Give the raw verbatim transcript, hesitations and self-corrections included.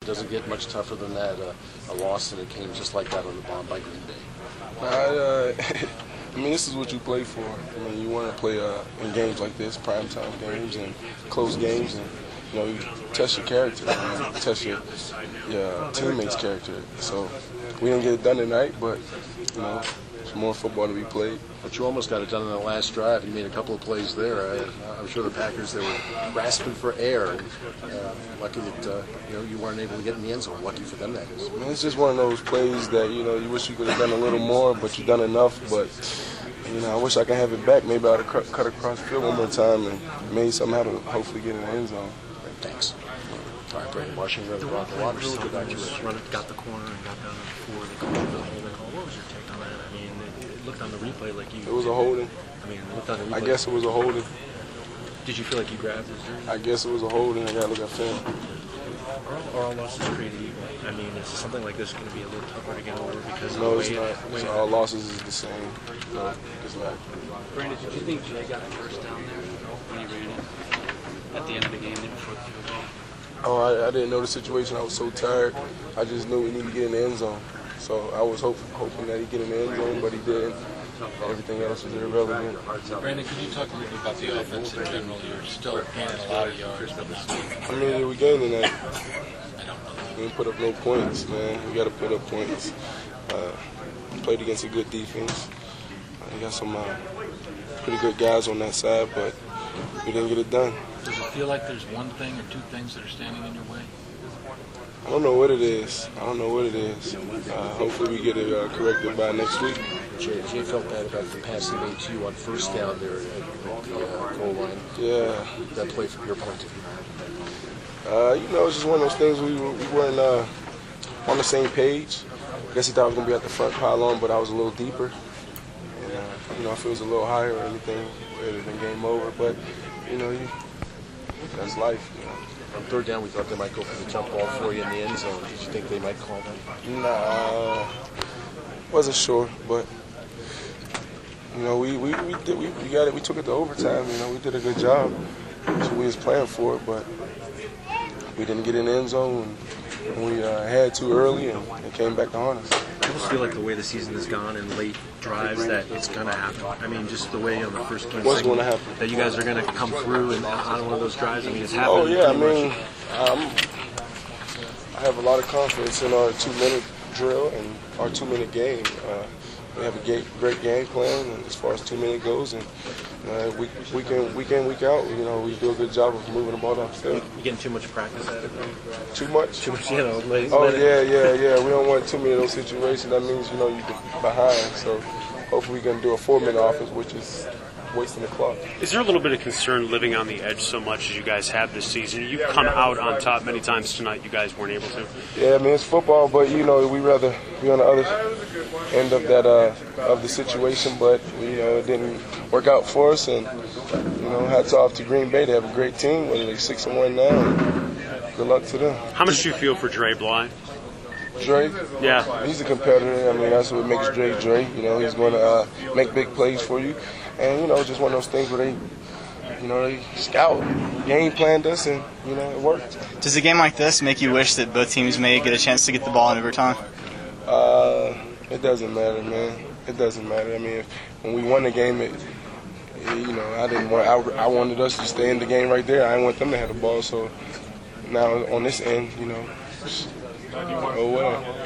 doesn't get much tougher than that. Uh, a loss, and it came just like that on the bomb by Green Bay. I, uh, I mean, this is what you play for. I mean, you want to play uh, in games like this, primetime games and close games, and you know, you test your character, and you test your, your teammates' character. So we didn't get it done tonight, but you know, there's more football to be played. But you almost got it done in the last drive. You made a couple of plays there. I, I'm sure the Packers, they were grasping for air. And, uh, lucky that uh, you know you weren't able to get in the end zone. Lucky for them, that is. I mean, it's just one of those plays that you know you wish you could have done a little more, but you've done enough. But you know, I wish I could have it back. Maybe I'd have cut across the field one more time and made something happen. Hopefully, get in the end zone. Thanks. All right, Brandon Washington, the Rock Waters. Really good just run it, got the corner and got down before they called the holding call. What was your take on that? I mean, it, it looked on the replay like you. It was a holding. I mean, it looked on the replay. I guess it was a holding. Did you feel like you grabbed his jersey? I guess it was a holding. I got to look at film. Are all, are all losses created equal? I mean, is something like this going to be a little tougher to get over because no, of the it's way not. it, way It's all losses is the same. No, it's not. Brandon, did you think Jay got the first down there when he ran it at the end of the game there before the field goal? Oh, I, I didn't know the situation. I was so tired. I just knew we needed to get in the end zone. So I was hope, hoping that he'd get in the end zone, but he didn't. Everything else was irrelevant. Brandon, could you talk a little bit about the offense in general? You're still gaining a lot of yards. I mean, we gained tonight. We didn't put up no points, man. We got to put up points. Uh, played against a good defense. Uh, we got some uh, pretty good guys on that side, but we didn't get it done. Does it feel like there's one thing or two things that are standing in your way? I don't know what it is. I don't know what it is. Uh, hopefully we get it uh, corrected by next week. Jay, Jay felt bad about the pass he made to you on first down there at the uh, goal line. Yeah. That play from your point of view. Uh, you know, it's just one of those things we, we weren't uh, on the same page. I guess he thought I was going to be at the front pylon, but I was a little deeper. And, uh, you know, if it was a little higher or anything, it would have been game over. But, you know, you, that's life, you know. On third down, we thought they might go for the jump ball for you in the end zone. Did you think they might call that? Nah, wasn't sure, but you know, we we we, did, we we got it. We took it to overtime. You know, we did a good job. That's what we was playing for, but we didn't get in the end zone. And we uh, had too early, and it came back to haunt us. I almost feel like the way the season has gone in late drives that it's going to happen. I mean, just the way on the first game What's going to happen? that you guys are going to come through and on one of those drives. I mean, it's happened. Oh yeah, I pretty mean, much. um, I have a lot of confidence in our two-minute drill and our two-minute game. Uh, we have a great, great game plan as far as two-minute goes, and uh, week, week in, week in, week out, you know, we do a good job of moving the ball down the field. You getting too much practice at it? Too much? Too much, you know. Late, Oh late. yeah, yeah, yeah. We don't want too many of those situations. That means you know you're behind. So hopefully we can do a four-minute offense, which is wasting the clock. Is there a little bit of concern living on the edge so much as you guys have this season? You've come out on top many times tonight. You guys weren't able to. Yeah, I mean it's football, but you know we rather be on the other end of that uh, of the situation. But you know it didn't work out for us, and you know hats off to Green Bay. They have a great team. Whether they're six and one now, and good luck to them. How much do you feel for Dre Bly? Dre, Yeah. he's a competitor. I mean that's what makes Dre Dre. You know he's going to uh, make big plays for you. And, you know, just one of those things where they, you know, they scout, game planned us, and, you know, it worked. Does a game like this make you wish that both teams may get a chance to get the ball in overtime? Uh, it doesn't matter, man. It doesn't matter. I mean, if, when we won the game, it, it, you know, I didn't want, I, I wanted us to stay in the game right there. I didn't want them to have the ball. So now on this end, you know, oh well.